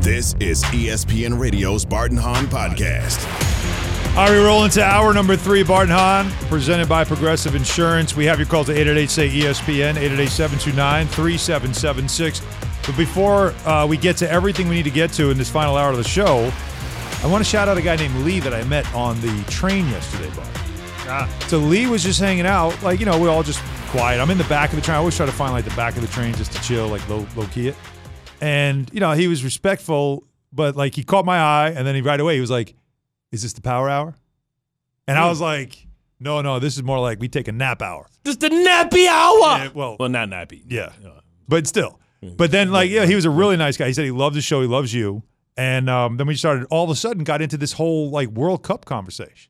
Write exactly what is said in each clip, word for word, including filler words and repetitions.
This is E S P N Radio's Bart and Hahn Podcast. All right, we roll into hour number three, Bart and Hahn, presented by Progressive Insurance. We have your calls to eight eight eight, say E S P N, eight eight eight, seven two nine, three seven seven six. But before uh, we get to everything we need to get to in this final hour of the show, I want to shout out a guy named Lee that I met on the train yesterday, Bart. Ah. So Lee was just hanging out, like, you know, we all just quiet. I'm in the back of the train. I always try to find, like, the back of the train just to chill, like, low, low-key it. And, you know, he was respectful, but, like, he caught my eye, and then he right away, he was like, is this the power hour? And I was like, no, no, this is more like we take a nap hour. This the nappy hour. Yeah, well, well, not nappy. Yeah, but still. But then, like, yeah, he was a really nice guy. He said he loved the show. He loves you. And um, then we started, all of a sudden, got into this whole, like, World Cup conversation.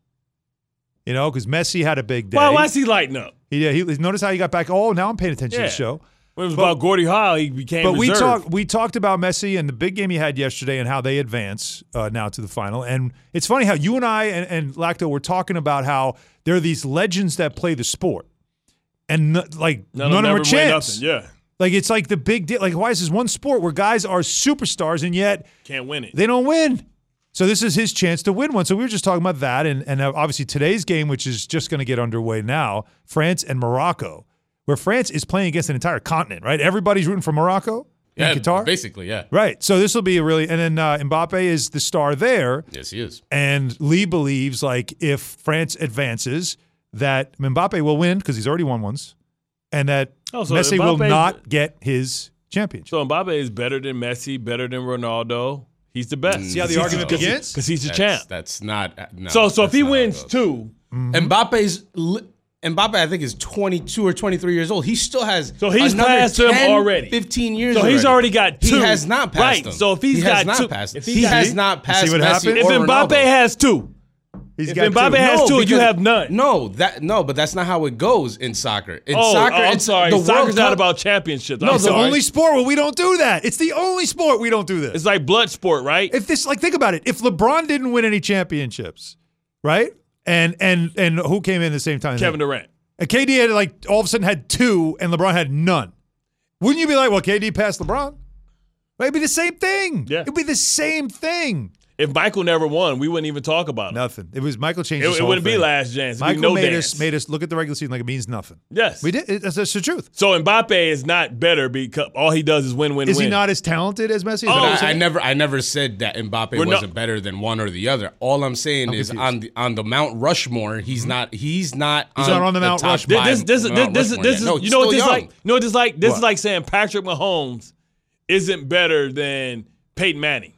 You know, because Messi had a big day. Why, why is he lighting up? Yeah, he, he notice how he got back. Oh, now I'm paying attention Yeah. to the show. When it was But- about Gordie Howe, he became But we reserved. talked we talked about Messi and the big game he had yesterday and how they advance uh, now to the final. And it's funny how you and I and, and Lacto were talking about how there are these legends that play the sport, and n- like None, none, of of them them are ever win champs. nothing. Yeah, Like it's like the big deal. Like why is this one sport where guys are superstars and yet can't win it. they don't win? So this is his chance to win one. So we were just talking about that, and and obviously today's game, which is just going to get underway now, France and Morocco, where France is playing against an entire continent, right? Everybody's rooting for Morocco Yeah, in Qatar. basically, yeah. Right. So this will be a really, and then uh, Mbappe is the star there. Yes, he is. And Lee believes like if France advances, that Mbappe will win because he's already won once, and that Oh, so Messi will Mbappe- not get his championship. So Mbappe is better than Messi, better than Ronaldo. He's the best. See how the argument begins? Because he's the That's, champ. that's not. uh, No, So, so if that's he not how it wins goes. two, Mbappe's li- Mbappe, I think, is twenty-two or twenty-three years old. He still has So he's another passed him ten, already. fifteen years. So he's already got two. He has not passed Right, him. so if he's he has got not two- passed him. if he he got- has See? not passed see what Messi happened? if or Mbappe Ronaldo. has two, He's if got Mbappe two. has No, two, you because- have none. No, that no, but that's not how it goes in soccer. In Oh, soccer, oh, I'm it's- sorry. the World Soccer's not Cup- about championships. No, I'm it's the sorry. only sport where we don't do that. It's the only sport we don't do this. It's like blood sport, right? If this, like, think about it. If LeBron didn't win any championships, right? And and and who came in at the same time? as Kevin him? Durant. And K D had like all of a sudden had two, and LeBron had none. Wouldn't you be like, well, K D passed LeBron? It'd be the same thing. Yeah. It'd be the same thing. If Michael never won, we wouldn't even talk about it. Nothing. It was Michael changed. It, this it whole wouldn't be thing. last chance. It'd be Michael no made dance. us made us look at the regular season like it means nothing. Yes. We did. It, that's, that's the truth. So Mbappe is not better because all he does is win, win, Is win. he not as talented as Messi? Is that Oh, what you're I, I saying? never, I never said that Mbappe We're not- wasn't better than one or the other. All I'm saying I'm is confused. on the on the Mount Rushmore, he's not, he's not, He's not on the Mount top Rushmore. five This, this, this, Mount this, this, Rushmore this yet. is, No, you he's know what still this is young. like? You know what this is like? This What? is like saying Patrick Mahomes isn't better than Peyton Manning.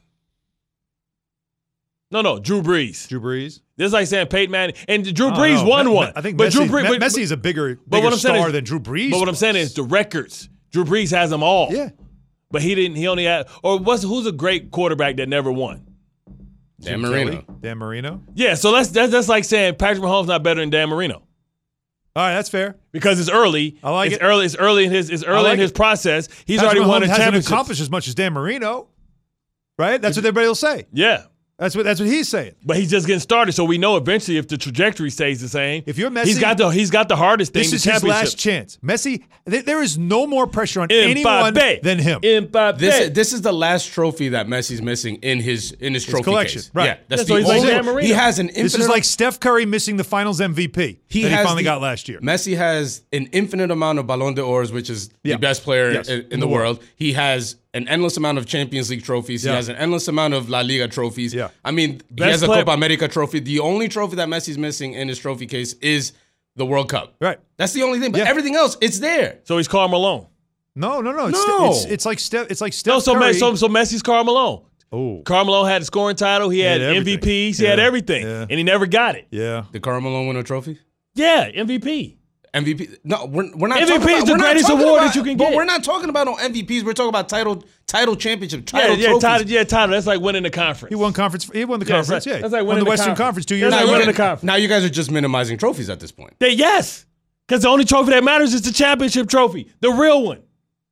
No, no, Drew Brees. Drew Brees. This is like saying Peyton Manning. And Drew I don't Brees know. won Me- one. I think but Messi, Drew Brees, Me- but, Messi is a bigger, but bigger what I'm saying star is- than Drew Brees. But what I'm saying was. is the records. Drew Brees has them all. yeah. But he didn't. He only had. Or what's who's a great quarterback that never won? Dan Jim Marino. Kelly, Dan Marino. Yeah. So that's that's, that's like saying Patrick Mahomes not better than Dan Marino. All right, that's fair. Because it's early. I like it's it. early. It's early in his. It's early like in his it. process. He's Patrick already won a Mahomes hasn't championship. accomplished as much as Dan Marino, right? That's what everybody will say. Yeah, That's what that's what he's saying. but he's just getting started. So we know eventually if the trajectory stays the same. If you're Messi, he's got the he's got the hardest thing. This the is his championship. last chance. Messi, th- there is no more pressure on anyone Mbappe. than him. Mbappe. This, this is the last trophy that Messi's missing in his in his trophy collection, case. right. Yeah, that's Yeah, so the he's like only. Dan Marino. He has an infinite. This is like Steph Curry missing the Finals M V P he that he has finally the- got last year. Messi has an infinite amount of Ballon d'Ors, which is Yeah. the best player Yes. in, in the world. He has an endless amount of Champions League trophies. Yeah. He has an endless amount of La Liga trophies. Yeah. I mean, he Best has a player- Copa America trophy. The only trophy that Messi's missing in his trophy case is the World Cup. Right. That's the only thing. But Yeah. everything else, it's there. So he's Karl Malone. No, no, no. It's, No. it's, it's like Steph. It's like Steph No, so, Curry. Me- so so Messi's Karl Malone. oh, Karl Malone had a scoring title. He had, had M V everything. Ps. He had Yeah. everything, Yeah. and he never got it. yeah. Did Karl Malone win a trophy? Yeah, M V P. M V P. No, we're, we're not. M V P talking is about, the we're not greatest talking award about- that you can But get. we're not talking about no M V Ps. We're talking about title, title championship, Yeah, title yeah, trophies. title. Yeah, title. That's like winning the conference. He won conference. He won the Yeah, that's conference. like- yeah, that's like won winning the the Western conference. Conference two That's years like Now, ago. winning you the guys, conference. now you guys are just minimizing trophies at this point. They, yes, because the only trophy that matters is the championship trophy, the real one.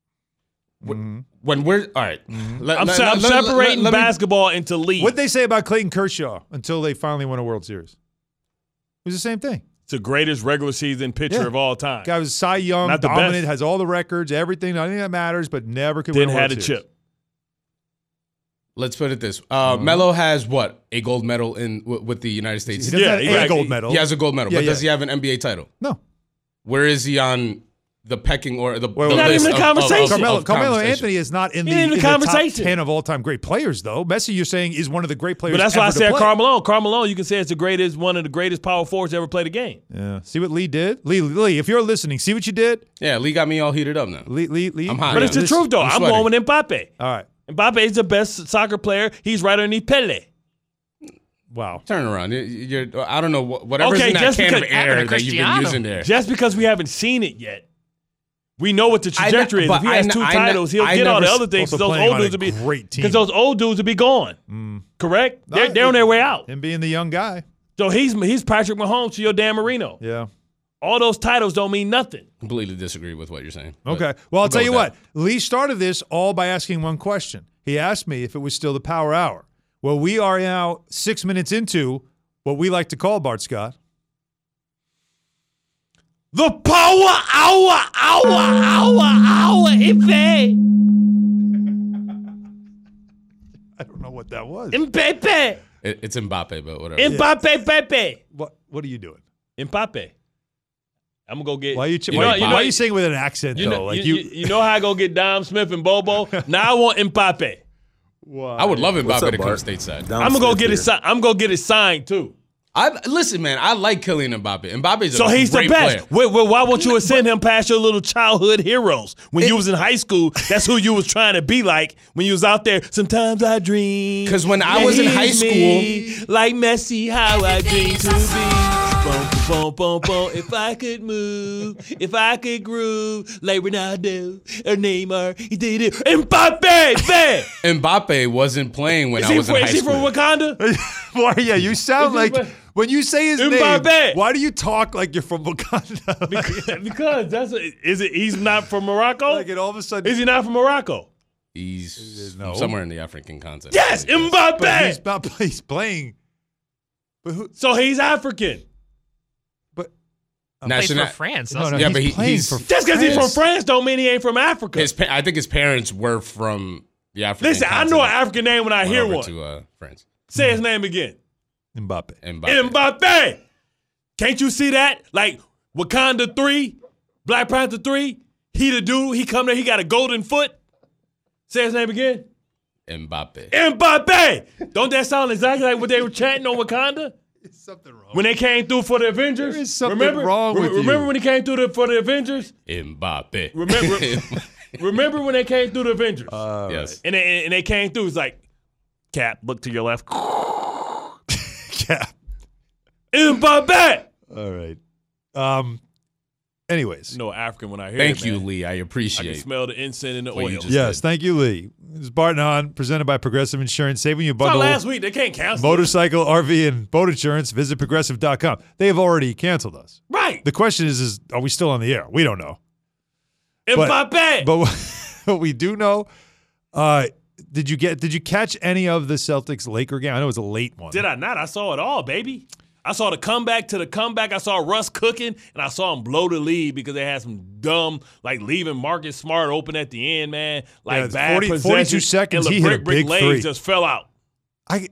When we're all right, let- I'm, let- se- I'm let- let- separating let me- basketball into leagues. What'd they say about Clayton Kershaw until they finally won a World Series? It was the same thing. It's the greatest regular season pitcher Yeah. of all time. Guy was Cy Young, Not the dominant, best. has all the records, everything. Nothing that matters, but never could Didn't win a have World a Series. chip. let's put it this: uh, mm-hmm. Melo has what a gold medal in w- with the United States. He doesn't Yeah, have exactly. a gold medal. He has a gold medal, Yeah, but yeah. does he have an N B A title? No. Where is he on the pecking or the, Well, the not list even a of- of- conversation. of- Carmelo, of Carmelo conversation? Anthony is not in the, He ain't in the in the top conversation. ten of all-time great players, though. Messi, you're saying, is one of the great players But that's ever why I to said play. Karl Malone. Karl Malone, you can say it's the greatest, one of the greatest power forwards to ever play the game. Yeah. See what Lee did? Lee, Lee, if you're listening, see what you did? Yeah, Lee got me all heated up now. Lee, Lee, Lee. I'm hot But now. it's the This- truth, though. I'm I'm, sweating. going with Mbappe. All right. Mbappe is the best soccer player. He's right underneath Pele. Wow. Turn around. You're, I don't know what- whatever's Okay, in that just can of because- air Happened to that you've been Cristiano. using there. Just because we haven't seen it yet. We know what the I trajectory ne- is. If he but has I ne- two I ne- titles, he'll I get all the never other things. also Because those playing old on a dudes will be great team. because those old dudes will be gone. Correct? They're, No, they're on their way out. Him being the young guy. So he's he's Patrick Mahomes to your Dan Marino. Yeah. All those titles don't mean nothing. Completely disagree with what you're saying. but Okay. Well, I'll we'll tell go you with what. Lee started this all by asking one question. He asked me if it was still the Power Hour. Well, we are now six minutes into what we like to call, Bart Scott. The power hour, hour, hour, hour, Ife. I don't know what that was. Mbappe. that. It, it's Mbappe, but whatever. Mbappe, Pepe. What What are you doing? Mbappe. I'm going to go get. Why are you, ch- you why, know, why you know, are you saying it with an accent, you though? know, like you, you, you, you know how I go get Dom Smith and Bobo? Now I want Mbappe. I would love What's Mbappe up, to come Bart? stateside. Dom I'm gonna go Smith get here. it. Si- I'm gonna get it signed too. I listen, man. I like Kylian Mbappe. Mbappe's a So he's the great best. player. Wait, wait, why won't you send him past your little childhood heroes when you was in high school? That's who you was trying to be like when you was out there. Sometimes I dream. 'Cause when I that was in high he's me, like Messi, how I dream to be. Boom, boom, boom, boom. If I could move, if I could groove, like Ronaldo or Neymar, he did it. Mbappe, man. Mbappe wasn't playing when Is I he, was in from, high is he school. from Wakanda? Why, yeah, you sound Is he like from- when you say his Mbappe. name. Why do you talk like you're from Wakanda? because, because that's a, is it. He's not from Morocco. like it all of a sudden. Is he not from Morocco? He's No. somewhere in the African continent. Yes, Mbappe. But he's not. He's playing. But who? So he's African. But Plays National. for France. no, doesn't no, he? Yeah, he's but he- playing he's- for Just because he's from Yes. France don't mean he ain't from Africa. His, pa- I think his parents were from the African Listen, I continent. know an African name when I Went hear over one. to uh, France. Say his name again. Mbappe. Mbappe. Mbappe. Can't you see that? Like Wakanda three, Black Panther three, he the dude, he come there, he got a golden foot. Say his name again. Mbappe. Mbappe. Don't that sound exactly like what they were chanting on Wakanda? There's something wrong. When they came through for the Avengers? There is something remember, wrong with you. Remember when he came through the, for the Avengers? Mbappe. Remember, remember when they came through the Avengers? yes. and, they, and they came through, it's like, Cap, look to your left. Yeah. Mbappe. All right. Um. Anyways. No African when I hear Thank it, you, man. Lee. I I can appreciate it. smell the incense and the What oil. you just- Yes. did. Thank you, Lee. This is Bart and Hahn, presented by Progressive Insurance, saving you a It's not bundle. last week. They can't cancel. it. Motorcycle, R V, and boat insurance. Visit progressive dot com. They have already canceled us. Right. The question is, is are we still on the air? We don't know. Mbappe. But what we do know, uh, did you get? Did you catch any of the Celtics Laker game? I know it was a late one. Did I not? I saw it all, baby. I saw the comeback to the comeback. I saw Russ cooking, and I saw him blow the lead because they had some dumb, like leaving Marcus Smart open at the end, man. Like Yeah, bad forty possession. forty-two seconds, and he hit a LeBrick Brick big legs three. just fell out. I.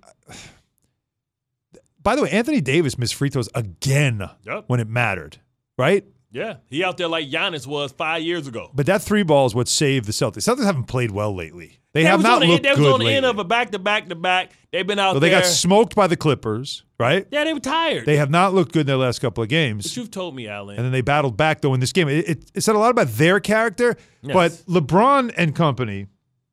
By the way, Anthony Davis missed free throws again Yep. when it mattered, right? Yeah, he out there like Giannis was five years ago. But that three ball is what saved the Celtics. Celtics haven't played well lately. They They have was not on the, looked They was good on the end lately. of a back to back to back. They've been out Well, they there. got smoked by the Clippers, right? yeah, they were tired. They have not looked good in their last couple of games. but you've told me, Alan. And then they battled back, though, in this game. It, it, it said a lot about their character, Yes. but LeBron and company,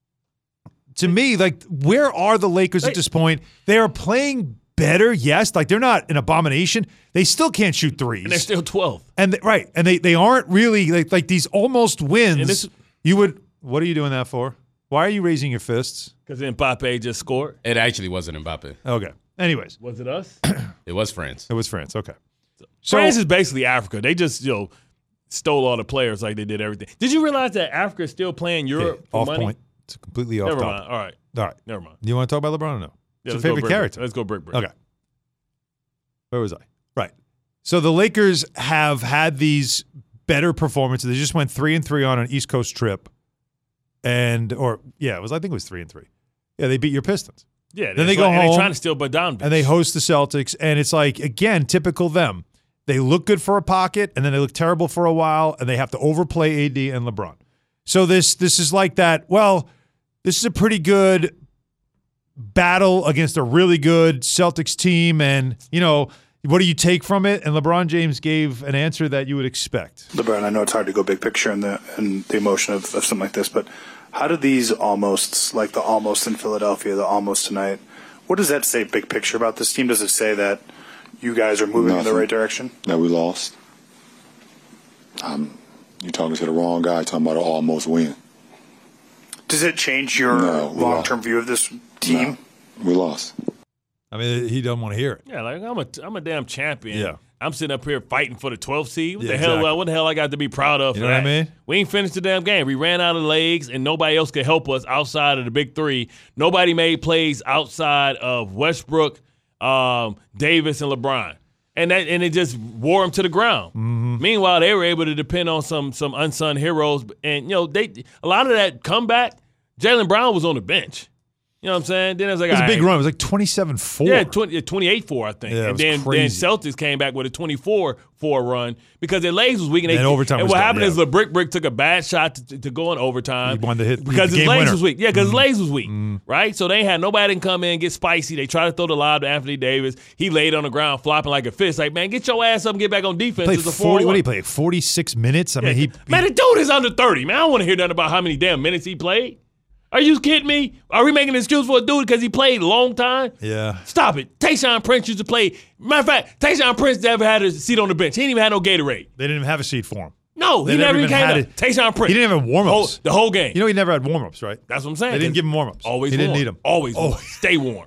to me, like, where are the Lakers They- at this point? They are playing better, yes. Like, they're not an abomination. They still can't shoot threes. and they're still twelfth. And they, right, and they they aren't really like like these almost wins. And this- you would. What are you doing that for? Why are you raising your fists? Because Mbappe just scored. It actually wasn't Mbappe. Okay. Anyways, Was it us? It was France. it was France. Okay. So France is basically Africa. They just, you know, stole all the players like they did everything. Did you realize that Africa is still playing Europe okay, for off money? point. It's completely off Never topic. mind. All right. All right. Never mind. You want to talk about LeBron or no? Yeah, It's let's your go favorite brick, character. Let's go brick brick. Okay. Where was I? Right. So the Lakers have had these better performances. They just went three and three on an East Coast trip, and or yeah, it was I think it was three and three, Yeah, they beat your Pistons. Yeah, then they go and home. They're trying to steal Bogdanovich. And they host the Celtics, and it's like, again, typical them. They look good for a pocket, and then they look terrible for a while, and they have to overplay A D and LeBron. So this this is like that, well, this is a pretty good battle against a really good Celtics team, and, you know, what do you take from it? And LeBron James gave an answer that you would expect. LeBron, I know it's hard to go big picture in the in the emotion of, of something like this, but how do these almosts, like the almost in Philadelphia, the almost tonight, what does that say big picture about this team? Does it say that you guys are moving Nothing. in the right direction? That we lost. Um, you're talking to the wrong guy, talking about an almost win. Does it change your no, long-term view of this team? No, we lost. I mean, he doesn't want to hear it. Yeah, like I'm a I'm a damn champion. Yeah. I'm sitting up here fighting for the twelfth seed. What Yeah, the hell? exactly. What the hell I got to be proud of? You for know what that? I mean? We ain't finished the damn game. We ran out of legs, and nobody else could help us outside of the big three. Nobody made plays outside of Westbrook, um, Davis, and LeBron, and that and it just wore them to the ground. Mm-hmm. Meanwhile, they were able to depend on some some unsung heroes, and you know they a lot of that comeback. Jaylen Brown was on the bench. You know what I'm saying? Then it was like It was a all big right. run. It was like twenty-seven four. Yeah, twenty, twenty-eight four, I think. Yeah, it and was then, then crazy. Celtics came back with a twenty-four four run because their legs was weak. And, they, And overtime and was what done, happened yeah. is the Brick Brick took a bad shot to, to go in overtime. He wanted to hit- because the his game legs winner. was weak. Yeah, because Mhm. his legs was weak, Mhm. right? So they had nobody can come in and get spicy. They tried to throw the lob to Anthony Davis. He laid on the ground flopping like a fish. Like, man, get your ass up and get back on defense. Played It's a forty. four What did he play? forty-six minutes. I mean, he, Man, the dude is under thirty. Man, I don't want to hear nothing about how many damn minutes he played. Are you kidding me? Are we making an excuse for a dude because he played a long time? Yeah. Stop it. Tayshaun Prince used to play. Matter of fact, Tayshaun Prince never had a seat on the bench. He didn't even have no Gatorade. They didn't even have a seat for him. No, They he never never even even came had up. it. Tayshaun Prince. He didn't have warm-ups. The whole, the whole game. You know, he never had warm-ups, right? That's what I'm saying. They didn't give him warm-ups. Always He warm. didn't need them. Always warm. Always. Stay warm.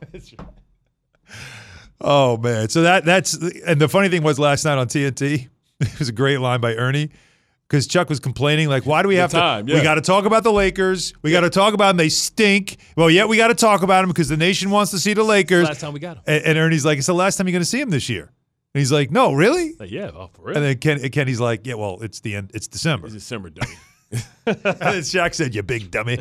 Oh, man. So that that's – and the funny thing was last night on T N T, it was a great line by Ernie because Chuck was complaining, like, why do we have time, to yeah. – we got to talk about the Lakers. We got to talk about them. They stink. Well, yet we got to talk about them because the nation wants to see the Lakers. Last time we got him. And, and Ernie's like, it's the last time you're going to see him this year. And he's like, no, really? Like, yeah, oh, for real. And then Ken, Kenny's like, yeah, well, it's the end. It's December. It's December, dummy. And then Shaq said, you big dummy.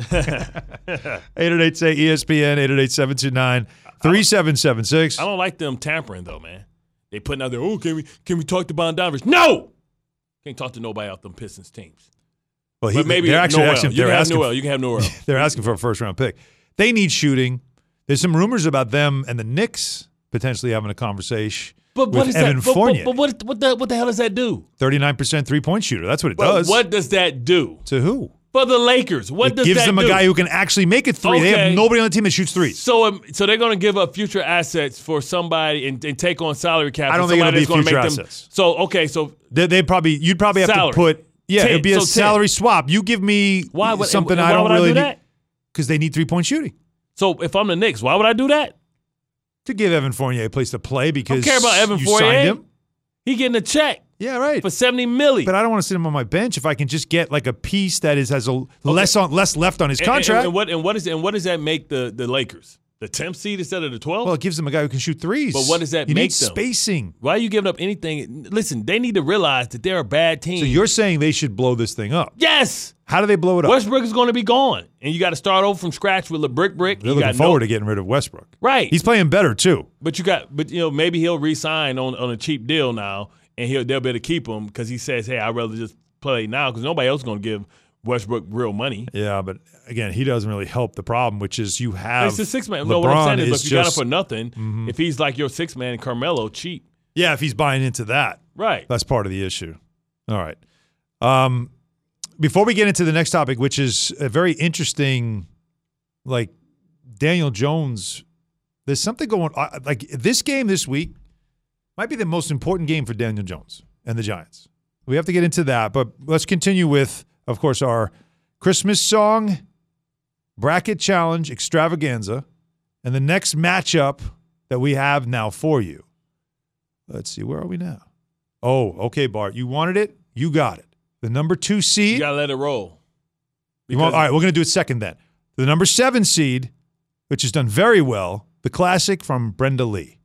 eight eight eight, say E S P N, eight eight eight, seven two nine, three seven seven six. I don't like them tampering, though, man. They putting out there, oh, can we can we talk to Bogdanovich? No! Can't talk to nobody out them Pistons teams. Well, he, But maybe they're actually Noel. asking, You they're can have asking, Noel. You can have Noel. they're asking for a first round pick. They need shooting. There's some rumors about them and the Knicks potentially having a conversation But with what is Evan that? But, Fournier. but, but what, what, the, what the hell does that do? thirty-nine percent three-point shooter. That's what it But does. what does that do? To who? For the Lakers. What It does gives that them do? a guy who can actually make it three. They have Okay. nobody on the team that shoots threes. So, um, so they're going to give up future assets for somebody and, and take on salary cap. I don't for think it'll somebody be that's gonna future make them- assets. So, okay, so They, they probably you'd probably have Salary. to put yeah, ten. it'd be a So ten. salary swap. You give me why would something and I why don't would really I do need that? because they need three-point shooting. So, if I'm the Knicks, why would I do that? To give Evan Fournier a place to play because care about Evan you Fournier. signed him. He getting a check Yeah, right. for seventy million. But I don't want to sit him on my bench if I can just get like a piece that is has a less on less left on his And- and- contract. And, what and what is and what does that make the, the Lakers? The tenth seed instead of the twelfth? well, it gives them a guy who can shoot threes. But what does that you make need them? spacing. Why are you giving up anything? Listen, they need to realize that they're a bad team. So you're saying they should blow this thing up? yes. How do they blow it up? Westbrook is going to be gone, and you got to start over from scratch with a brick brick. They're you looking got forward no, to getting rid of Westbrook. right. He's playing better too. But you got, but you know, maybe he'll re-sign on, on a cheap deal now, and he'll they'll be able to keep him because he says, "Hey, I'd rather just play now because nobody else is going to give Westbrook real money." Yeah, but again, he doesn't really help the problem, which is you have It's a six man. LeBron No, what I'm saying is, is look, you got him just- for nothing. Mhm. If he's like your six man, Carmelo, cheap, yeah, if he's buying into that, right? that's part of the issue. All right. Um, before we get into the next topic, which is a very interesting, like Daniel Jones, there's something going on. Like this game this week might be the most important game for Daniel Jones and the Giants. We have to get into that, but let's continue with, of course, our Christmas song bracket challenge extravaganza and the next matchup that we have now for you. Let's see, where are we now? Oh, okay, Bart. You wanted it? You got it. The number two seed. You gotta let it roll. You want, Because- all right, we're going to do it second then. The number seven seed, which has done very well, the classic from Brenda Lee.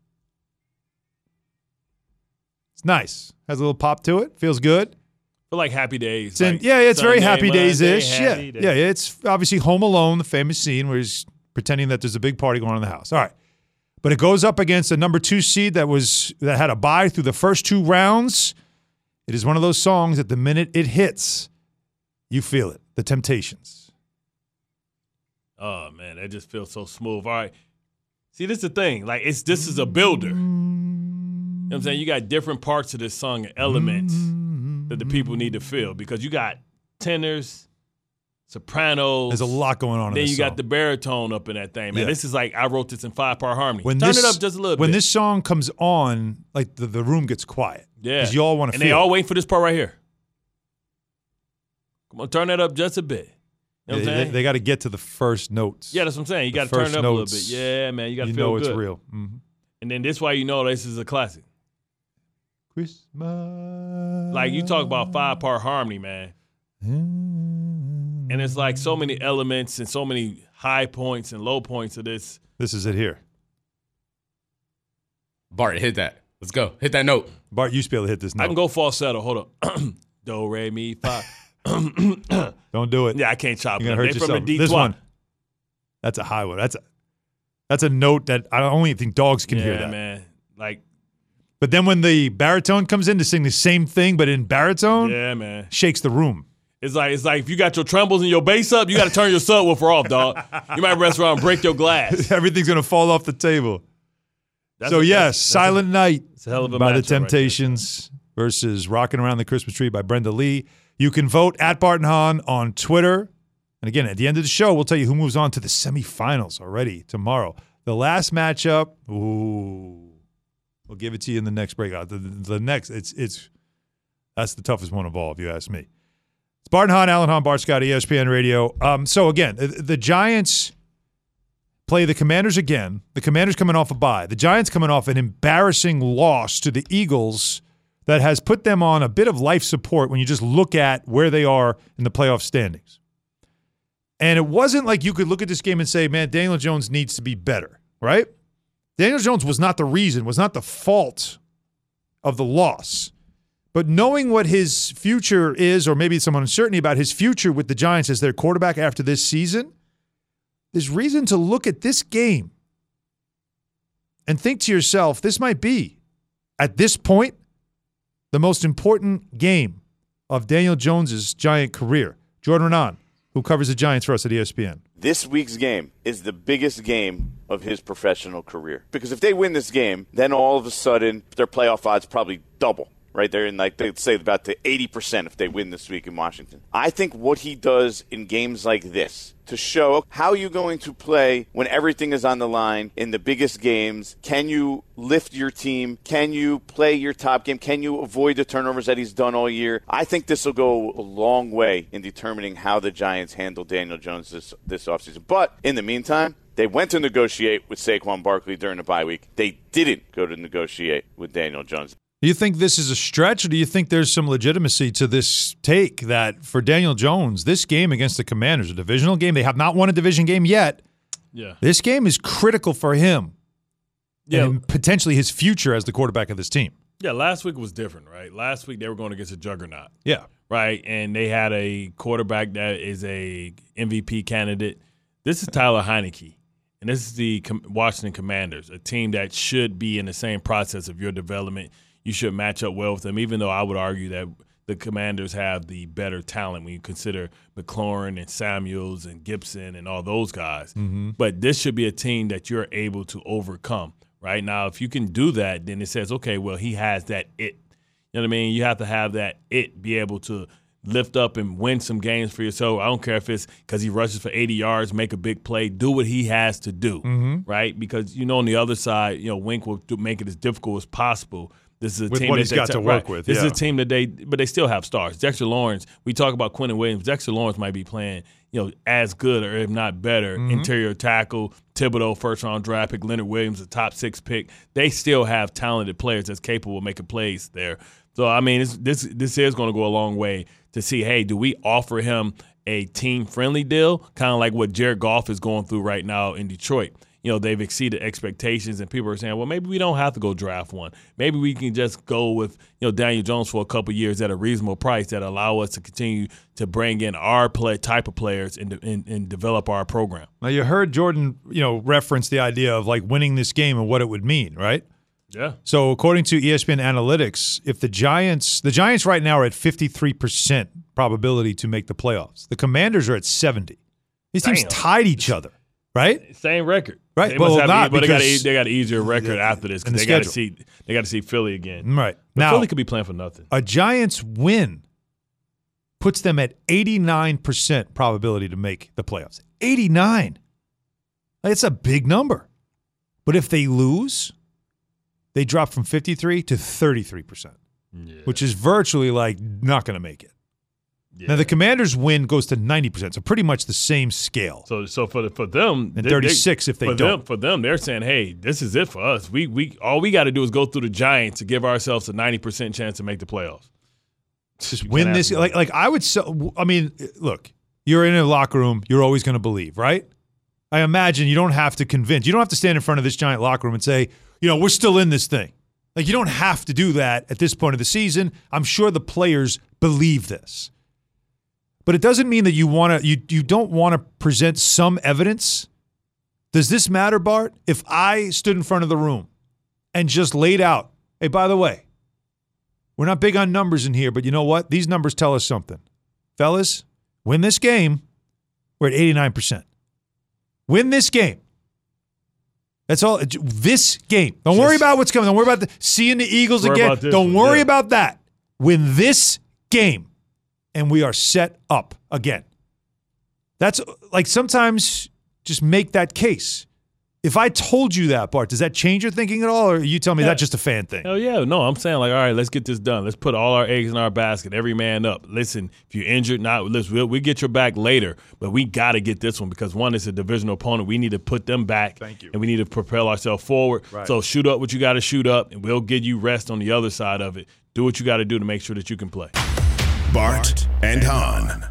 It's nice. Has a little pop to it. Feels good. feel like Happy Days. It's in, like yeah, it's very Sunday, Happy Monday, Days-ish. Yeah, Happy Days. yeah, it's obviously Home Alone, the famous scene where he's pretending that there's a big party going on in the house. All right. But it goes up against a number two seed that was that had a bye through the first two rounds. It is one of those songs that the minute it hits, you feel it. The Temptations. Oh, man, that just feels so smooth. All right. See, this is the thing. Like, it's this is a builder. You know what I'm saying? You got different parts of this song and elements that the people need to feel because you got tenors, sopranos. There's a lot going on in Then this you song. got the baritone up in that thing, man. Yeah. This is like I wrote this in five-part harmony. When Turn this, it up just a little when bit. this song comes on, like the, the room gets quiet. Yeah. Because you all want to And feel they all it. waiting for this part right here. Come on, turn that up just a bit. You know what I'm They, saying? they, they got to get to the first notes. Yeah, that's what I'm saying. You The got to turn first it up a little notes, bit. Yeah, man. You got to You feel know good. it's real. Mm-hmm. And then this why you know this is a classic. Christmas. Like you talk about five-part harmony, man. And it's like so many elements and so many high points and low points of this. This is it here. Bart, hit that. Let's go. Hit that note. Bart, you used to be able to hit this note. I can go falsetto. Hold up. Do, re, mi, fa. Don't do it. Yeah, I can't chop it. You're gonna They hurt from yourself. the D This twelve. one. That's a high one. That's a that's a note that I don't even think dogs can yeah, hear that. man. Like, But then when the baritone comes in to sing the same thing but in baritone, yeah, man. shakes the room. It's like it's like if you got your trembles and your bass up, you got to turn your subwoofer off, dog. You might rest around and break your glass. Everything's gonna fall off the table. That's so a- yes, that's- that's Silent a, Night It's a hell of a by the matchup right there. Temptations versus Rockin' Around the Christmas Tree by Brenda Lee. You can vote at Barton Hahn on Twitter. And again, at the end of the show, we'll tell you who moves on to the semifinals already tomorrow. The last matchup, ooh, we'll give it to you in the next breakout. The, the, the next, it's it's that's the toughest one of all, if you ask me. It's Barton Hahn, Alan Hahn, Bart Scott, E S P N Radio. Um, so again, the, the Giants play the Commanders again. The Commanders coming off a bye. The Giants coming off an embarrassing loss to the Eagles that has put them on a bit of life support when you just look at where they are in the playoff standings. And it wasn't like you could look at this game and say, man, Daniel Jones needs to be better, right? Daniel Jones was not the reason, was not the fault of the loss. But knowing what his future is, or maybe some uncertainty about his future with the Giants as their quarterback after this season, there's reason to look at this game and think to yourself, this might be, at this point, the most important game of Daniel Jones's Giant career. Jordan Renan, who covers the Giants for us at E S P N. This week's game is the biggest game of his professional career. Because if they win this game, then all of a sudden their playoff odds probably double. Right there in, like, they'd say about the eighty percent if they win this week in Washington. I think what he does in games like this to show how you're going to play when everything is on the line in the biggest games. Can you lift your team? Can you play your top game? Can you avoid the turnovers that he's done all year? I think this will go a long way in determining how the Giants handle Daniel Jones this, this offseason. But in the meantime, they went to negotiate with Saquon Barkley during the bye week. They didn't go to negotiate with Daniel Jones. Do you think this is a stretch, or do you think there's some legitimacy to this take that for Daniel Jones, this game against the Commanders, a divisional game, they have not won a division game yet. Yeah. This game is critical for him Yeah. and potentially his future as the quarterback of this team. Yeah, last week was different, right? Last week they were going against a juggernaut. Yeah. Right, and they had a quarterback that is a M V P candidate. This is Tyler Heineke, and this is the Com- Washington Commanders, a team that should be in the same process of your development. You should match up well with them, even though I would argue that the Commanders have the better talent when you consider McLaurin and Samuels and Gibson and all those guys. Mm-hmm. But this should be a team that you're able to overcome. Right now, if you can do that, then it says, okay, well, he has that it. You know what I mean? You have to have that it, be able to lift up and win some games for yourself. I don't care if it's because he rushes for eighty yards, make a big play, do what he has to do, Mm-hmm. right? Because, you know, on the other side, you know, Wink will do, make it as difficult as possible. This is a With team what that he's they got ta- to work right. with, This yeah. is a team that they, but they still have stars. Dexter Lawrence, we talk about Quentin Williams. Dexter Lawrence might be playing, you know, as good or if not better. Mm-hmm. Interior tackle, Thibodeau, first round draft pick, Leonard Williams, a top six pick. They still have talented players that's capable of making plays there. So I mean, this this, this is going to go a long way to see. Hey, do we offer him a team friendly deal, kind of like what Jared Goff is going through right now in Detroit? you know, they've exceeded expectations, and people are saying, well, maybe we don't have to go draft one. Maybe we can just go with, you know, Daniel Jones for a couple years at a reasonable price that allow us to continue to bring in our play, type of players and, and, and develop our program. Now, you heard Jordan, you know, reference the idea of like winning this game and what it would mean, right? Yeah. So according to E S P N Analytics, if the Giants, the Giants right now are at fifty-three percent probability to make the playoffs. The Commanders are at seventy. These teams Damn. tied each other, right? Same record, Right? They Well, must have, not but they got because- a, they got an easier record after this in because the they got to schedule. see they got to see Philly again. Right. But Now, Philly could be playing for nothing. a Giants win puts them at eighty-nine percent probability to make the playoffs. eighty-nine. That's a big number. But if they lose, they drop from fifty-three to thirty-three percent, Yeah. which is virtually like not going to make it. Yeah. Now, the Commanders' win goes to ninety percent, so pretty much the same scale. So, so for the, for them, And they- thirty-six if they for don't. Them, for them, they're saying, "Hey, this is it for us. We we all we got to do is go through the Giants to give ourselves a ninety percent chance to make the playoffs. Just We win can't this. have Like, like I would. So, I mean, look, you're in a locker room. You're always going to believe, right? I imagine you don't have to convince. You don't have to stand in front of this giant locker room and say, you know, we're still in this thing. Like, you don't have to do that at this point of the season. I'm sure the players believe this. But it doesn't mean that you want to you you don't want to present some evidence. Does this matter, Bart? If I stood in front of the room and just laid out, hey, by the way, we're not big on numbers in here, but you know what? These numbers tell us something. Fellas, win this game, we're at eighty-nine percent. Win this game. That's all. This game. Don't worry about what's coming. Don't worry about the, seeing the Eagles Worry again. about this Don't one, worry yeah. about that. Win this game, and we are set up again. That's like sometimes just make that case. If I told you that, Bart, does that change your thinking at all, or you tell me Yeah. that's just a fan thing? Hell yeah, no, I'm saying like, all right, let's get this done. Let's put all our eggs in our basket. Every man up. Listen, if you're injured, not listen, we'll we get your back later, but we got to get this one because one is a divisional opponent. We need to put them back. Thank you. And we need to propel ourselves forward. Right. So shoot up what you got to shoot up, and we'll give you rest on the other side of it. Do what you got to do to make sure that you can play. Bart and Hahn.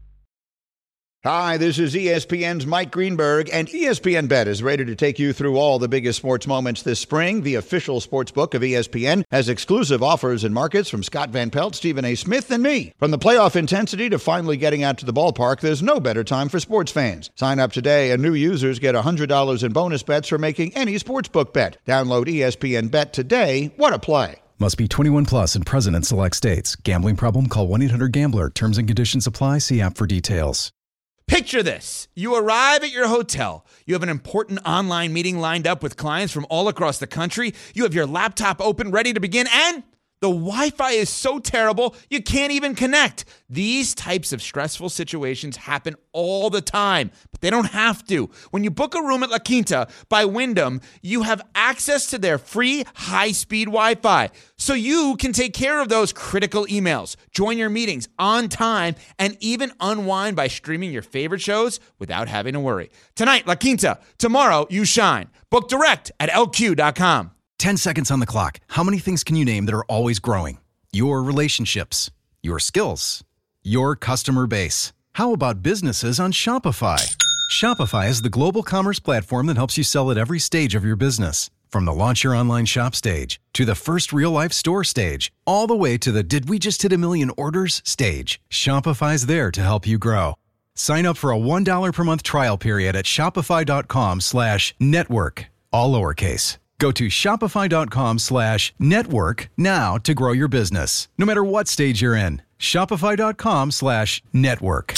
Hi, this is E S P N's Mike Greenberg, and E S P N Bet is ready to take you through all the biggest sports moments this spring. The official sports book of E S P N has exclusive offers and markets from Scott Van Pelt, Stephen A. Smith, and me. From the playoff intensity to finally getting out to the ballpark, there's no better time for sports fans. Sign up today, and new users get one hundred dollars in bonus bets for making any sportsbook bet. Download E S P N Bet today. What a play. Must be twenty-one plus and present in select states. Gambling problem? Call one eight hundred gambler. Terms and conditions apply. See app for details. Picture this. You arrive at your hotel. You have an important online meeting lined up with clients from all across the country. You have your laptop open, ready to begin, and the Wi-Fi is so terrible, you can't even connect. These types of stressful situations happen all the time, but they don't have to. When you book a room at La Quinta by Wyndham, you have access to their free high-speed Wi-Fi, so you can take care of those critical emails, join your meetings on time, and even unwind by streaming your favorite shows without having to worry. Tonight, La Quinta. Tomorrow, you shine. Book direct at L Q dot com. ten seconds on the clock. How many things can you name that are always growing? Your relationships, your skills, your customer base. How about businesses on Shopify? Shopify is the global commerce platform that helps you sell at every stage of your business. From the launch your online shop stage to the first real life store stage, all the way to the did we just hit a million orders stage. Shopify's there to help you grow. Sign up for a one dollar per month trial period at shopify.com slash network, all lowercase. Go to shopify.com slash network now to grow your business. No matter what stage you're in, shopify.com slash network.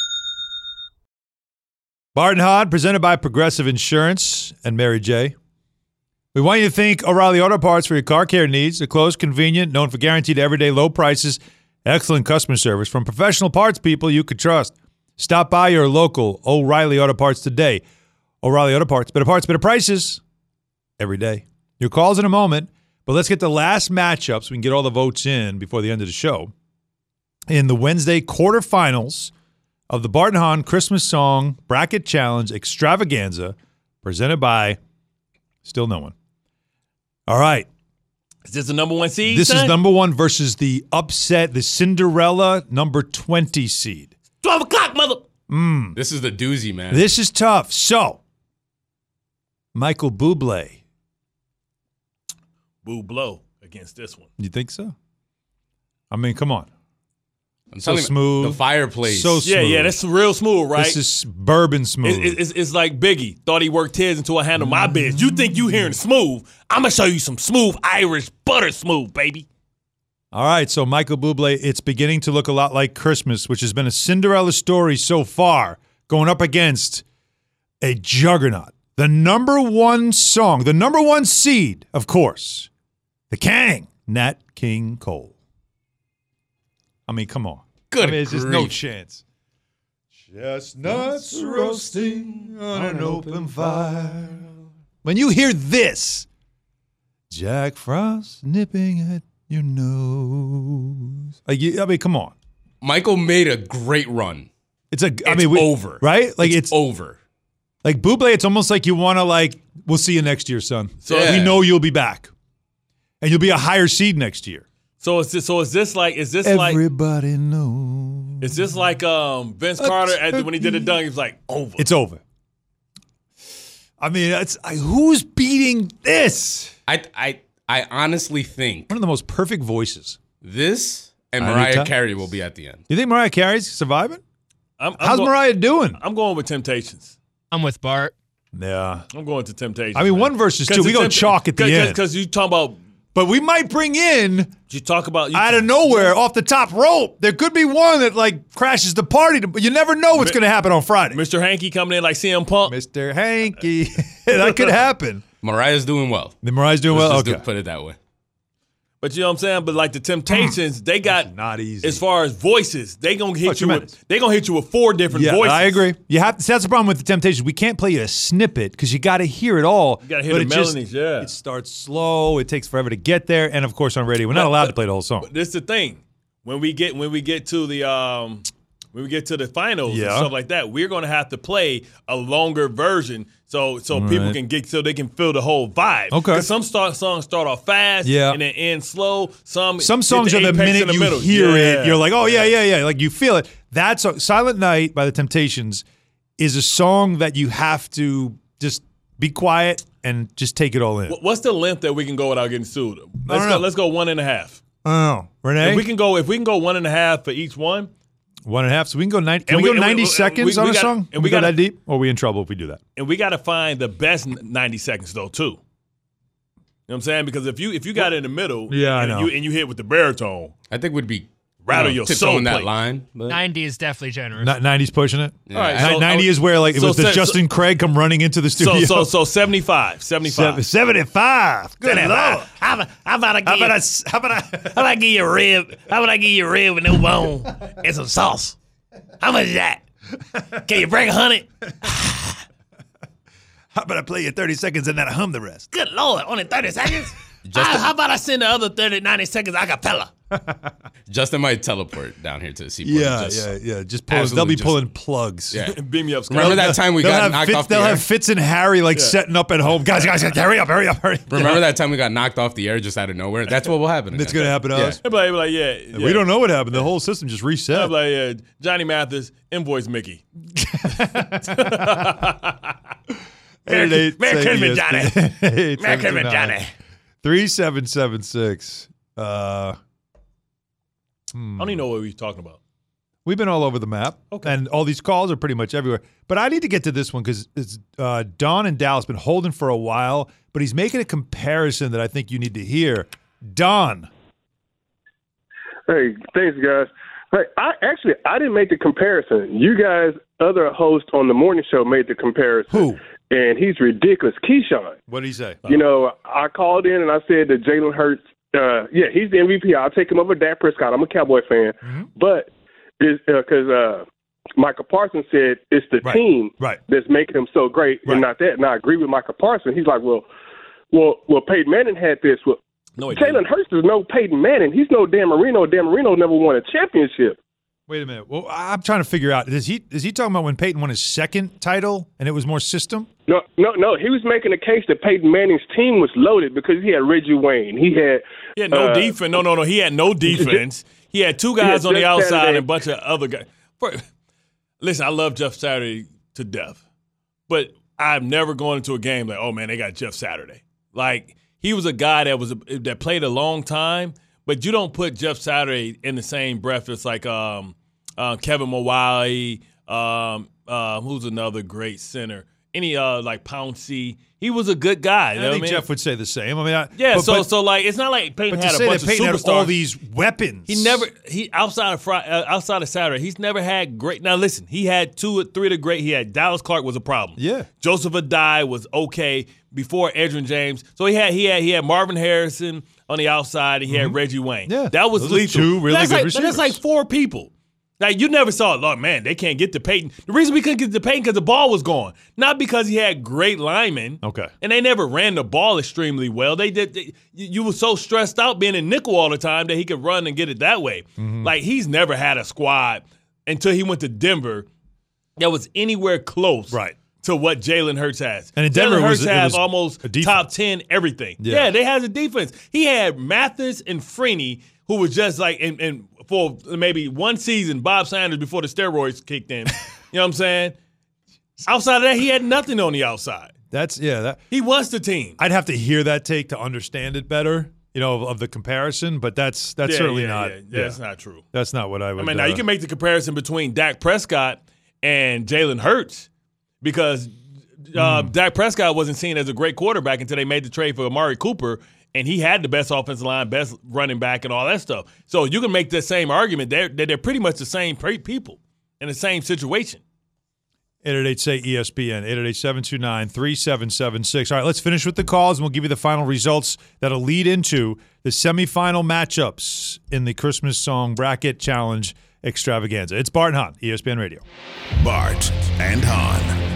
Bart and Hahn, presented by Progressive Insurance and Mary J. We want you to thank O'Reilly Auto Parts for your car care needs. They're close, convenient, known for guaranteed everyday low prices, excellent customer service from professional parts people you could trust. Stop by your local O'Reilly Auto Parts today. O'Reilly Auto Parts, better parts, better prices every day. Your call's in a moment, but let's get the last matchup so we can get all the votes in before the end of the show. In the Wednesday quarterfinals of the Bart and Hahn Christmas Song Bracket Challenge Extravaganza, presented by still no one. All right. Is this the number one seed? This son? is number one versus the upset, the Cinderella number twenty seed. twelve o'clock, mother. Mm. This is the doozy, man. This is tough. So, Michael Bublé. Boo-blow against this one. You think so? I mean, come on. I'm so telling you, smooth. The fireplace. So smooth. Yeah, yeah, that's real smooth, right? This is bourbon smooth. It, it, it's, it's like Biggie thought he worked his until I handled my biz. You think you hearing smooth? I'm gonna show you some smooth Irish butter smooth, baby. All right, so Michael Bublé, it's beginning to look a lot like Christmas, which has been a Cinderella story so far, going up against a juggernaut. The number one song, the number one seed, of course, the King, Nat King Cole. I mean, come on. Good I mean, it's just no grief. chance. Chestnuts roasting on an open fire. When you hear this, Jack Frost nipping at your nose. Like, you, I mean, come on. Michael made a great run. It's a. I It's mean, we, over. right? Like it's, it's, over. like Bublé. It's almost like you want to like. We'll see you next year, son. So Yeah. we know you'll be back, and you'll be a higher seed next year. So is this? So is this like? Is this like? Everybody knows. Is this like um, Vince Carter at the, when he did the dunk? He was like, over. It's over. I mean, it's like, who's beating this? I I I honestly think One of the most perfect voices. this and Anytime. Mariah Carey will be at the end. You think Mariah Carey's surviving? I'm, I'm How's go- Mariah doing? I'm going with Temptations. I'm with Bart. Yeah. I'm going to Temptations. I mean, man. one versus 'Cause two. We the go Tempt- chalk at the cause, end. Because you talk about, But we might bring in you talk about you, out of nowhere, off the top rope. There could be one that like crashes the party, but you never know what's going to happen on Friday. Mister Hankey coming in like C M Punk. Mister Hankey, that could happen. Mariah's doing well. Then Mariah's doing Let's well. just do- Okay, put it that way. But you know what I'm saying? But like the Temptations, they got not easy. as far as voices, they gonna hit Oh, you tremendous. with they gonna hit you with four different Yeah, voices. I agree. You have that's the problem with the Temptations. We can't play you a snippet because you got to hear it all. You gotta hear but the it just- melodies, yeah. It starts slow. It takes forever to get there, and of course on radio, we're not allowed to play the whole song. But this is the thing. When we get when we get to the um when we get to the finals and Yeah. stuff like that, we're gonna have to play a longer version so so people Right. can get so they can feel the whole vibe. Okay. 'Cause some start songs start off fast Yeah. and then end slow. Some Some hit songs are the apex in minute the you middle. hear Yeah. it, you're like, oh yeah, yeah, yeah, like you feel it. That's a, Silent Night by the Temptations is a song that you have to just be quiet and just take it all in. Wh- What's the length that we can go without getting sued? Let's don't go. know. Let's go one and a half. Oh, Renee, If we can go, if we can go one and a half for each one, one and a half. So we can go ninety. Can And we, we- go and we- ninety and seconds we- on we a got- song? and Can we we go gotta- that deep, or are we in trouble if we do that? and we got to find the best n- ninety seconds though too. You know what I'm saying? Because if you if you got it in the middle, Yeah, I and know. you and you hit with the baritone, I think we'd be rattle you know, your tiptoeing soul that plate. line. But ninety is definitely generous. Ni- ninety's pushing it. Yeah. All right, Ni- so- ninety is where like it so was the se- so- Justin Craig come running into the So studio. so so seventy-five, seventy-five. Seven- seventy-five. Good lord. How about how about I How give about you, I? s- How about I? how about I give you a rib? How about I give you a rib with no bone and some sauce? How much is that? Can you bring a hundred? How about I play you thirty seconds and then I hum the rest? Good lord, only thirty seconds. Ah, how about I send the other thirty, ninety seconds a cappella? Justin might teleport down here to the seaport. Yeah, Just- yeah, yeah. Just pull, they'll absolutely be just- pulling plugs. Yeah. Beam me up, Scott. Remember that time we they'll got have knocked Fitz, off the They'll air? have Fitz and Harry like setting up at home. Guys, guys, guys, hurry up, hurry up, hurry up. Remember that time we got knocked off the air just out of nowhere? That's what will happen. That's going to happen to Yeah. us. They'll be like, they'll be like, yeah, yeah. We don't know what happened. The whole system just They'll reset. be like, yeah, Johnny Mathis, invoice Mickey. Merry Christmas, Johnny. Merry Christmas, Johnny. three seven seven six. Uh, I don't even know what we're talking about. We've been all over the map, Okay. and all these calls are pretty much everywhere. But I need to get to this one because it's uh, Don in Dallas been holding for a while, but he's making a comparison that I think you need to hear. Don, Hey, thanks, guys. Hey, I actually I didn't make the comparison. You guys, other host on the morning show, made the comparison. who? And he's ridiculous. Keyshawn. What did he say? You know, I called in and I said that Jalen Hurts. Uh, yeah, he's the M V P. I'll take him over Dak Prescott. I'm a Cowboy fan, Mm-hmm. but because uh, uh, Michael Parsons said it's the Right, team right. that's making him so great, Right. and not that. And I agree with Michael Parsons. He's like, well, well, well, Peyton Manning had this. Well, No, he didn't. Jalen Hurts is no Peyton Manning. He's no Dan Marino. Dan Marino never won a championship. Wait a minute. Well, I'm trying to figure out. Is he is he talking about when Peyton won his second title and it was more system? No, no, no. He was making a case that Peyton Manning's team was loaded because he had Reggie Wayne. He had He had no uh, defense. No, no, no. He had no defense. He had two guys had on the Jeff outside Saturday. and a bunch of other guys. For, listen, I love Jeff Saturday to death. But I've never gone into a game like, oh man, they got Jeff Saturday. Like he was a guy that was a, that played a long time, but you don't put Jeff Saturday in the same breath as like um, uh, Kevin Mawai, um, uh, who's another great center. Any uh, like Pouncey. He was a good guy. You know I think what I mean? Jeff would say the same. I mean, I, yeah. but, so but, so like it's not like Peyton but had to a say bunch that Peyton of had superstars. all these weapons. He never he outside of Friday, uh, outside of Saturday. He's never had great. Now listen, he had two or three of the great. He had Dallas Clark was a problem. Yeah. Joseph Adai was okay before Edgerrin James. So he had he had he had Marvin Harrison on the outside, and he Mm-hmm. had Reggie Wayne. Yeah, that was those are lethal. two really that's good like, receivers. That's like four people. Like you never saw it. Look, man, they can't get to Peyton. The reason we couldn't get to Peyton because the ball was gone, not because he had great linemen. Okay. And they never ran the ball extremely well. They did. They, you, you were so stressed out being in nickel all the time that he could run and get it that way. Mm-hmm. Like he's never had a squad until he went to Denver that was anywhere close. Right. To what Jalen Hurts has. And in Denver, Jalen it was- Hurts it has was almost a defense. top ten everything. Yeah. Yeah, they has a defense. He had Mathis and Freeney, who was just like, and, and for maybe one season, Bob Sanders before the steroids kicked in. You know what I'm saying? Outside of that, he had nothing on the outside. That's yeah. That He was the team. I'd have to hear that take to understand it better. You know, of, of the comparison, but that's that's Yeah, certainly yeah, not. yeah. Yeah, that's not true. That's not what I would. I mean, now uh, you can make the comparison between Dak Prescott and Jalen Hurts because uh, Mm. Dak Prescott wasn't seen as a great quarterback until they made the trade for Amari Cooper, and he had the best offensive line, best running back, and all that stuff. So you can make the same argument. They're, they're pretty much the same pre- people in the same situation. eight eight eight say E S P N, eight eight eight, seven two nine, three seven seven six. All right, let's finish with the calls, and we'll give you the final results that'll lead into the semifinal matchups in the Christmas Song Bracket Challenge Extravaganza. It's Bart and Hahn, E S P N Radio. Bart and Hahn.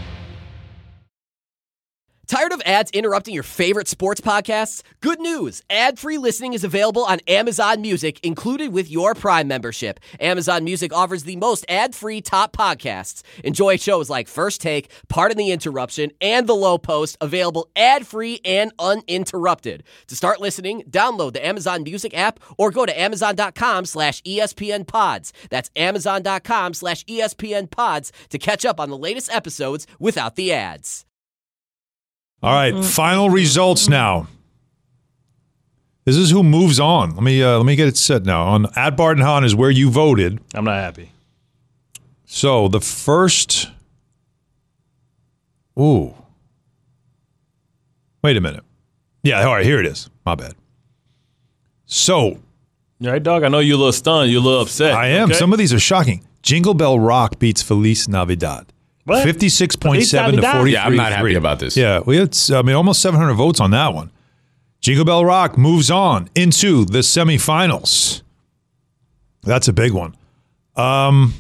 Tired of ads interrupting your favorite sports podcasts? Good news! Ad-free listening is available on Amazon Music, included with your Prime membership. Amazon Music offers the most ad-free top podcasts. Enjoy shows like First Take, Pardon the Interruption, and The Low Post, available ad-free and uninterrupted. To start listening, download the Amazon Music app or go to amazon.com slash ESPN pods. That's amazon.com slash ESPN pods to catch up on the latest episodes without the ads. All right, final results now. This is who moves on. Let me uh, let me get it set now. On at Bart and Hahn is where you voted. I'm not happy. So the first. Ooh. Wait a minute. Yeah, all right, here it is. My bad. So. All right, dog. I know you're a little stunned. You're a little upset. I am. Okay? Some of these are shocking. Jingle Bell Rock beats Feliz Navidad. What? fifty-six point seven to forty-three. Yeah, I'm not happy about this. Yeah, we had, I mean, almost seven hundred votes on that one. Jingle Bell Rock moves on into the semifinals. That's a big one. Um,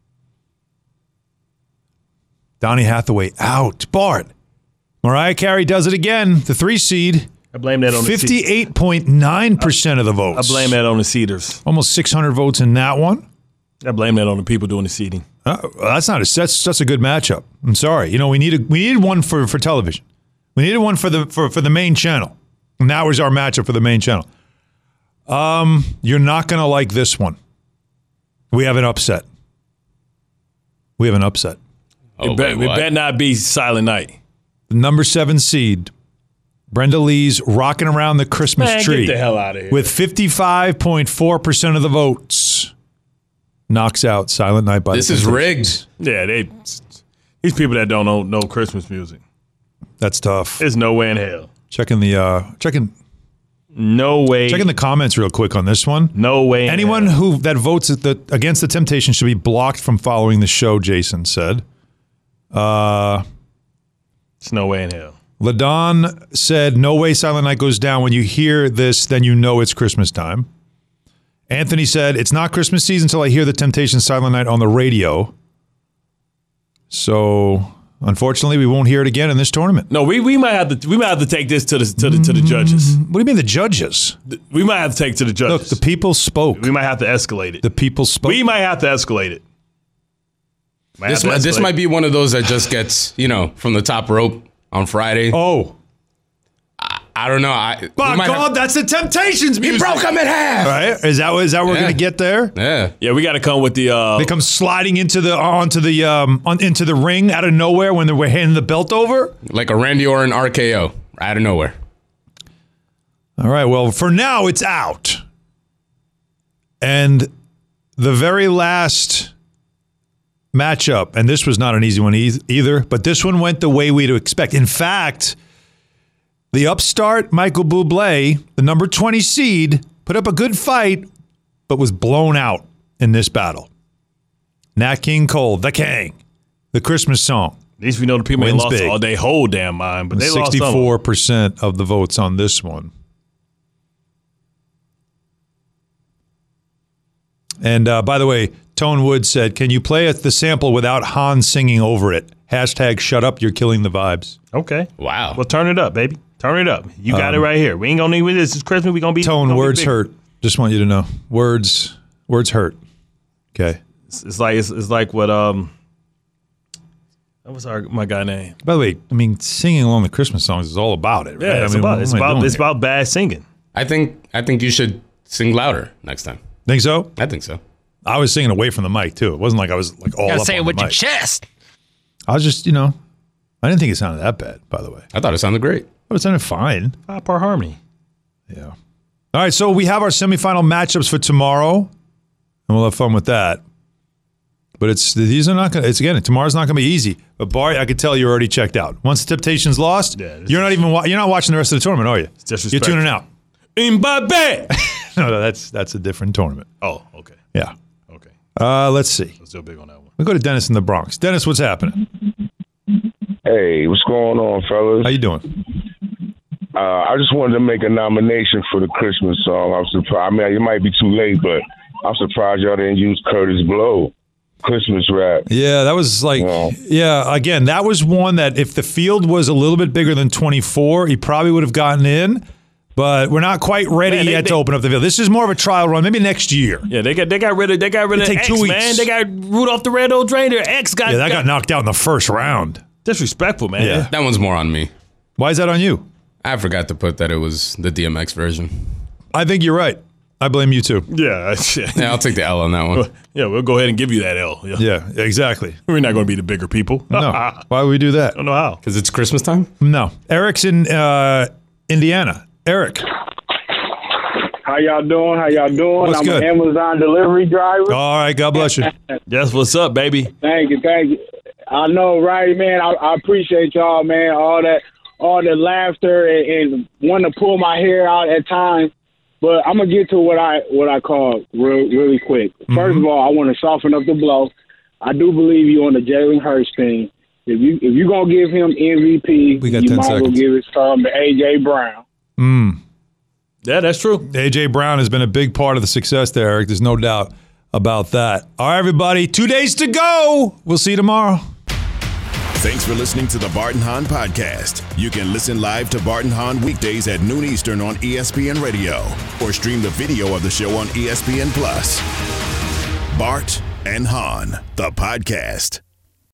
Donnie Hathaway out. Bart. Mariah Carey does it again. The three seed. I blame that on the fifty-eight point nine percent of the votes. I blame that on the Cedars. Almost six hundred votes in that one. I blame that on the people doing the seating. Uh, that's not a that's that's a good matchup. I'm sorry. You know, we needed we needed one for, for television. We needed one for the for, for the main channel. And that was our matchup for the main channel. Um, you're not gonna like this one. We have an upset. We have an upset. Oh, it, bet, it better not be Silent Night. The number seven seed, Brenda Lee's Rocking Around the Christmas Man, Tree. get the hell out of here. With fifty-five point four percent of the votes. Knocks out Silent Night by This the is Temptations. rigged. Yeah, they these people that don't know, know Christmas music. That's tough. There's no way in hell. Checking the uh checking No way. checking the comments real quick on this one. No way. in Anyone hell. who that votes at the, against the Temptations should be blocked from following the show, Jason said. Uh It's no way in hell. LaDon said, no way Silent Night goes down. When you hear this, then you know it's Christmas time. Anthony said, it's not Christmas season until I hear the Temptations Silent Night on the radio. So, unfortunately, we won't hear it again in this tournament. No, we, we might have to we might have to take this to the to the to the judges. What do you mean the judges? We might have to take it to the judges. Look, the people spoke. We might have to escalate it. The people spoke. We might have to escalate it. Might This have to might, this escalate. might be one of those that just gets, you know, from the top rope on Friday. Oh. I, I don't know. I, By God, have, that's the Temptations music. He broke them in half. Right? Is that is that we're yeah. gonna get there? Yeah. Yeah, we got to come with the. Uh, they come sliding into the onto the um on, into the ring out of nowhere when they were handing the belt over, like a Randy Orton R K O out of nowhere. All right. Well, for now, it's out, and the very last matchup, and this was not an easy one either, but this one went the way we'd expect. In fact, the upstart Michael Bublé, the number twenty seed, put up a good fight, but was blown out in this battle. Nat King Cole, the King, the Christmas song. At least we know the people ain't lost all their whole damn mind, but they lost some. sixty-four percent of the votes on this one. And uh, by the way, Tone Wood said, can you play the sample without Han singing over it? Hashtag shut up, you're killing the vibes. Okay. Wow. Well, turn it up, baby. Turn it up. You got um, it right here. We ain't going to need with this. It's Christmas. we going to be. Tone, gonna words be hurt. Just want you to know. Words words hurt. Okay. It's, it's like it's, it's like what, um, what was our, my guy name? By the way, I mean, singing along the Christmas songs is all about it, right? Yeah, it's I mean, about, it's about, it's about bad singing. I think, I think you should sing louder next time. Think so? I think so. I was singing away from the mic too. It wasn't like I was like all you gotta up say on it with the your mic. chest. I was just, you know, I didn't think it sounded that bad, by the way. I thought it sounded great. Oh, it sounded fine. Five part harmony. Yeah. All right, so we have our semifinal matchups for tomorrow, and we'll have fun with that. But it's these are not going to, it's again, tomorrow's not going to be easy. But Bart, I could tell you're already checked out. Once the Temptations lost, yeah, you're not even, wa- you're not watching the rest of the tournament, are you? You're tuning out. Mbappe! no, no, that's, that's a different tournament. Oh, okay. Yeah. Okay. Uh, let's see. I'm still big on that one. We go to Dennis in the Bronx. Dennis, what's happening? Hey, what's going on, fellas? How you doing? Uh, I just wanted to make a nomination for the Christmas song. I'm surprised. I mean, it might be too late, but I'm surprised y'all didn't use Curtis Blow, Christmas rap. Yeah, that was like, you know? yeah, again, that was one that if the field was a little bit bigger than twenty-four, he probably would have gotten in. But we're not quite ready man, they, yet they, to open up the field. This is more of a trial run, maybe next year. Yeah, they got they got rid of they got rid of take X, two weeks. man. They got Rudolph the Red-Nosed Reindeer. X got yeah, that got, got knocked out in the first round. Disrespectful, man. Yeah, that one's more on me. Why is that on you? I forgot to put that it was the D M X version. I think you're right. I blame you too. Yeah, yeah, I'll take the L on that one. Yeah, we'll go ahead and give you that L. Yeah, yeah exactly. We're not going to be the bigger people. No. Why would we do that? I don't know how. Because it's Christmas time? No. Eric's in uh, Indiana. Eric. How y'all doing? How y'all doing? What's I'm good? an Amazon delivery driver. All right, God bless you. Yes, what's up, baby? Thank you, thank you. I know, right, man? I, I appreciate y'all, man. All that, all the laughter and, and wanting to pull my hair out at times. But I'm gonna get to what I what I call real, really quick. Mm-hmm. First of all, I want to soften up the blow. I do believe you on the Jalen Hurts thing. If you if you're gonna give him M V P, we got you ten might seconds. as well give it some to A J Brown. Mm. Yeah, that's true. A J Brown has been a big part of the success there, Eric. There's no doubt about that. All right, everybody, two days to go. We'll see you tomorrow. Thanks for listening to the Bart and Hahn Podcast. You can listen live to Bart and Hahn weekdays at noon Eastern on E S P N Radio or stream the video of the show on E S P N Plus. Bart and Hahn, the podcast.